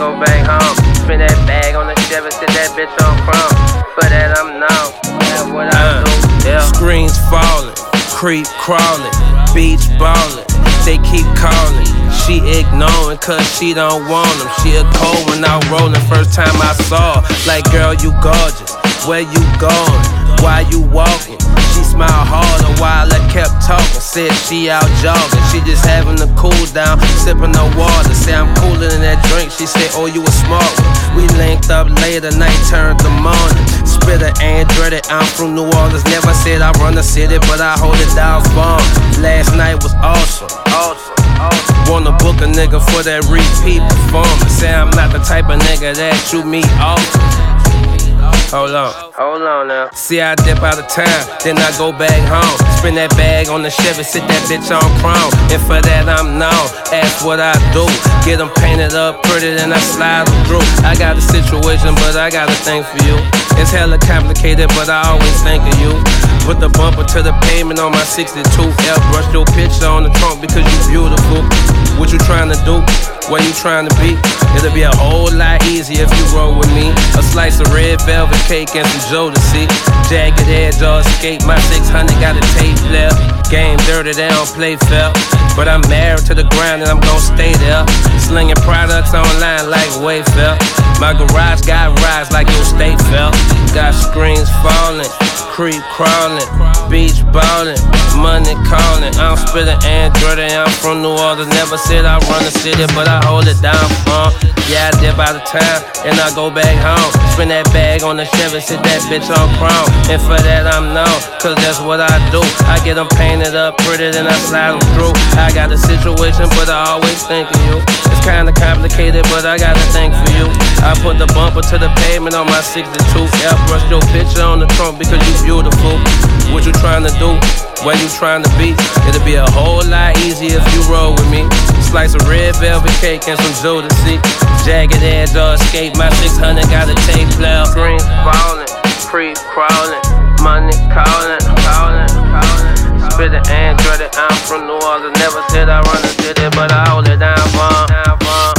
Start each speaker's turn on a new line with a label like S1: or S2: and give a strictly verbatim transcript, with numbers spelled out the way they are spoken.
S1: go back home. Spin that bag on the Chevy, sit that bitch on chrome. For that I'm known, that's what I uh, do. Yeah.
S2: Screens falling, creep crawling, beach ballin'. They keep calling, she ignoring cause she don't want them. She a cold when out rolling, first time I saw her. Like, girl, you gorgeous, where you going? Why you walking? She smiled harder while I kept talking. Said she out jogging, she just having a cool down, sipping the water. Say I'm cooler than that drink, she said, oh, you a smart one. We linked up later, night turned the morning. Spit a Andretti, I'm from New Orleans. Never said I run the city, but I hold it down bomb. Last night was awesome, awesome, awesome. Wanna book a nigga for that repeat performance. Say I'm not the type of nigga that you meet often. Hold on,
S1: hold on now.
S2: See, I dip out of town, then I go back home. Spin that bag on the Chevy, sit that bitch on chrome. And for that I'm known, ask what I do. Get them painted up pretty, then I slide them through. I got a situation, but I got a thing for you. It's hella complicated, but I always think of you. Put the bumper to the pavement on my sixty-two L. Brush your picture on the trunk because you beautiful. What you trying to do? Where you trying to be? It'll be a whole lot easier if you roll with me. A slice of red velvet cake and some Jodeci. Jagged edge or escape. My six hundred got a tape left. Game dirty, they don't play fair. But I'm married to the ground and I'm gon' stay there. Slinging products online like Wayfair. My garage got rides like your state fell. Got screens falling, creep crawling, beach ballin', money calling. I'm spittin' Andretti, I'm from New Orleans. Never said I run the city, but I hold it down for 'em. Yeah, I dip out of town and I go back home. Spin that bag on the Chevy, sit that bitch on chrome. And for that I'm known, cause that's what I do. I get them painted up pretty, then I slide them through. I got a situation, but I always think of you. It's kinda complicated, but I got a thing for you. I put the bumper to the pavement on my sixty-two L. Brush your picture on the trunk because you beautiful. What you trying to do? Where you trying to be? It'll be a whole lot easier if you roll with me. Slice of red velvet cake and some Jodeci. Jagged edge or escape. My six hundred got a tape player.
S1: Screens falling, creep crawling, money calling, calling, calling. Spit an Andretti, I'm from New Orleans. Never said I run the city, but I hold it down for 'em.